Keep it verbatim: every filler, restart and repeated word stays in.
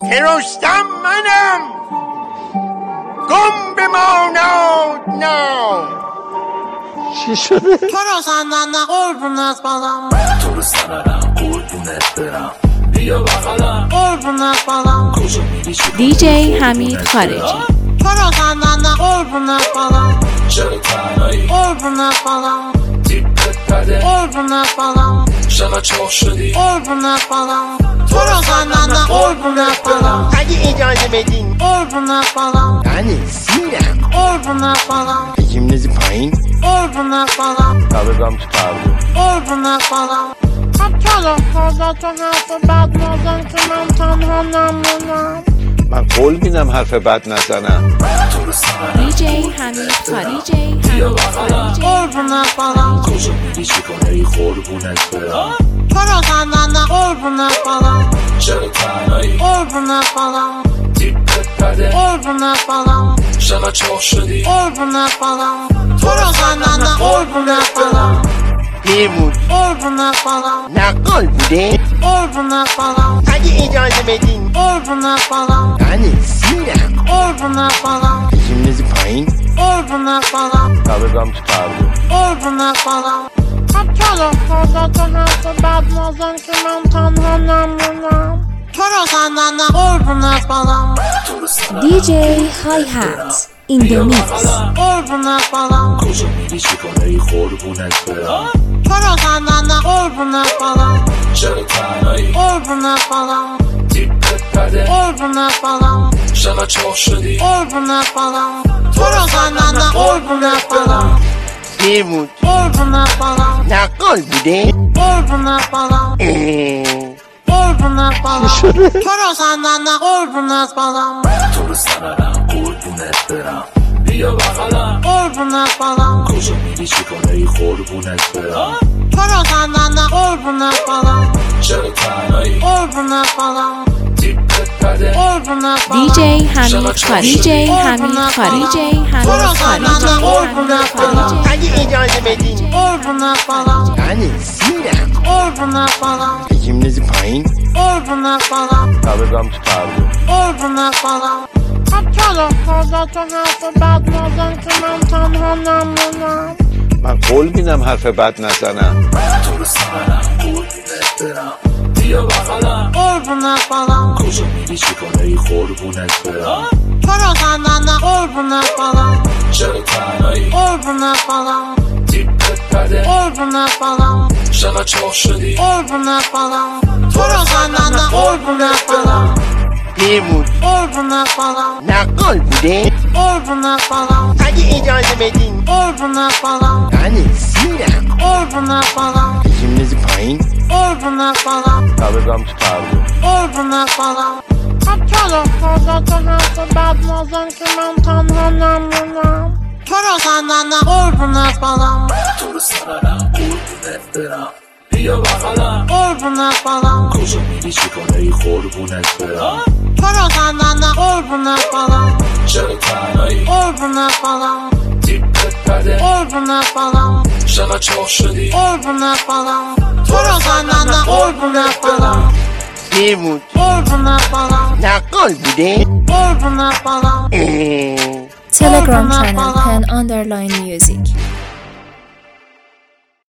که رستم منم گم بماناد نام. چی شده؟ تو رو سندن قربونت برم، تو رو سندن قربونت برم، بیا بغلم قربونت برم. کجا میری چی دی جی حمید خارجی. تو رو سندن قربونت برم، چرا تنهایی قربونت برم. تیپت بده قربونت برم، چقدر چاق شدی قربونت برم. تو رو سندن قربونت برم، اگه اجازه بدین قربونت برم. من سیرم قربونت برم، بگیم نزی پایین. قربونت برم، تبگم تو پرده. قربونت برم. خب چرا خدا تو حرف بد نزن که من تنها نمونم. من قول میدم حرف بد نزنم. تو رو سندن دی جی حمید خارجی. دی جی بیا حمید بغلم خارجی. قربونت برم، کجا میری چی کنی قربونت برم، تو رو سندن قربونت برم، چرا تنهایی قربونت برم. تیپت بده قربونت برم، چقدر چاق شدی قربونت برم. تو رو سندن قربونت برم، بیمون قربونت برم. نقال بوده. قربونت برم، اگه اجازه بدین قربونت برم. من سیرم قربونت برم، بگیم نزی پایین. قربونت برم، تبگم تو پرده. قربونت برم. خب چرا خدا تو حرف بد نزن که من تنها نمونم. تو رو سندن قربونت برم، تو رو سندن دی جی های هات این بیا دو میکس. بغلم قربونت برم. کجا میری چی کنی قربونت برم، تو رو سندن قربونت برم، چرا تنهایی قربونت برم. تیپت بده قربونت برم، چقدر چاق شدی قربونت برم. تو رو سندن قربونت برم، بیمون قربونت برم. نقال بوده. قربونت برم، اه. قربونت برم. تو رو سندن قربونت برم، تو رو سندن قربونت برم، بیا بغلم قربونت برم. کجا میری چی کنی قربونت برم، تو رو سندن قربونت برم، چرا تنهایی قربونت برم. تیپت بده قربونت دی برم. جی حمید خارجی. دی جی حمید خارجی. دی جی حمید خارجی. قربونت برم، اگه اجازه بدین قربونت برم. من سیرم قربونت برم، بگیم نزی پایین. قربونت برم. تبگم تو پرده. قربونت برم. خب چرا خدا تو حرف بد نزن که من تنها نمونم. من قول میدم حرف بد نزنم. تو رو سندن قربونت برم، بیا بغلم قربونت برم، کجا میری چی کنی قربونت برم، تو رو سندن قربونت برم، چرا تنهایی قربونت برم. تیپت بده قربونت برم، چقدر چاق شدی قربونت برم. تو رو سندن قربونت برم، بیمون قربونت برم. نقال بوده. قربونت برم، اگه اجازه بدین قربونت برم. من سیرم قربونت برم، بگیم نزی پایین. قربونت برم. تبگم تو پرده. قربونت برم. خب چرا خدا تو حرف بد نزن که من تنها نمونم. تو رو سندن قربونت برم، تو رو سندن قربونت برم، بیا بغلم قربونت برم. کجا میری چی کنی قربونت برم، تو رو سندن قربونت برم، چرا تنهایی قربونت برم. تیپت بده قربونت برم، چقدر چاق شدی قربونت برم. تو رو سندن قربونت برم، بیمون قربونت برم. نقال بوده. قربونت برم. اه. تلگرام قربونت چنل برم. پن آندرلاین میوزیک.